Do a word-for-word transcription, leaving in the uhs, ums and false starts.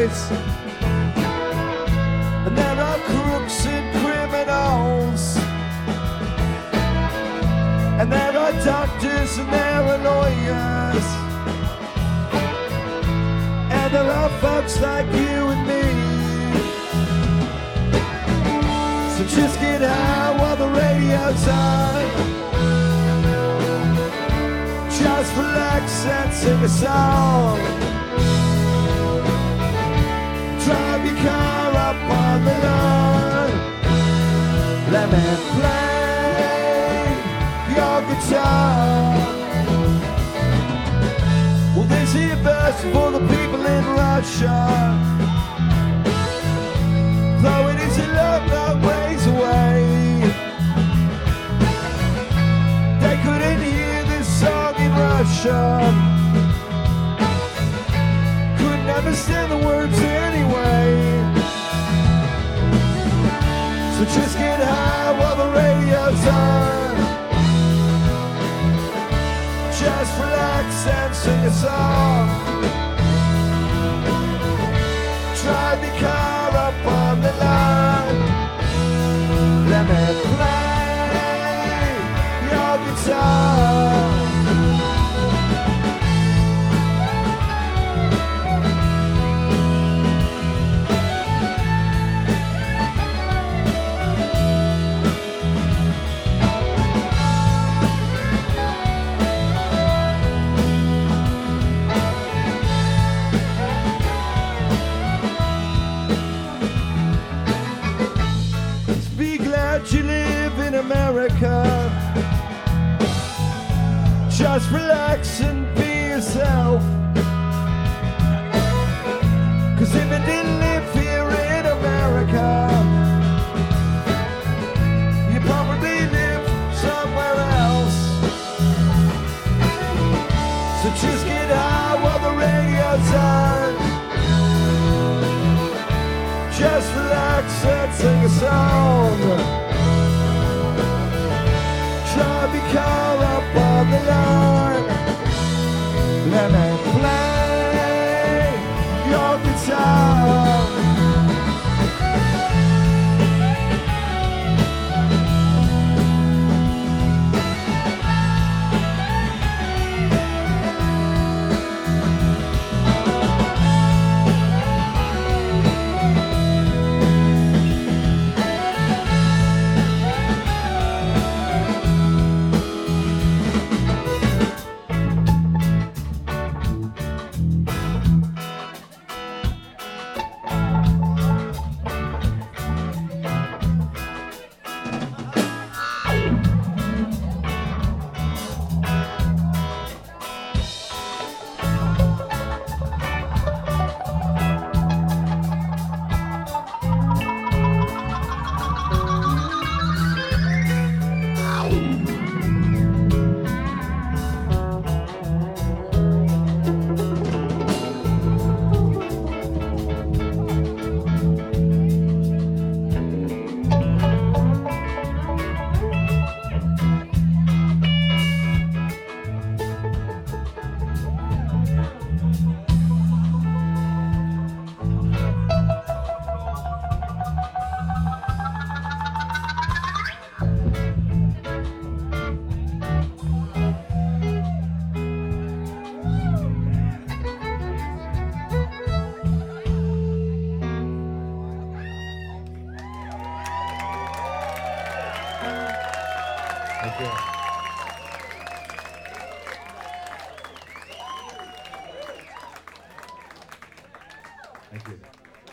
boys, and there are crooks and criminals, and there are doctors and there are lawyers, and there are folks like you and me. So just get high while the radio's on, just relax and sing a song. Drive your car up on the lawn, let me play your guitar. Well, this here verse for the people in Russia, though it is a long, long ways away. They couldn't hear this song in Russian, couldn't understand the words anyway. So just get high while the radio's on, just relax and sing a song. Drive the car up on the lawn, let me play your guitar. You live in America, just relax and be yourself. Cause if you didn't live here in America, you probably live somewhere else. So just get high while the radio's on, just relax and sing a song. Drive your car up on the lawn, let me play your guitar. Thank you.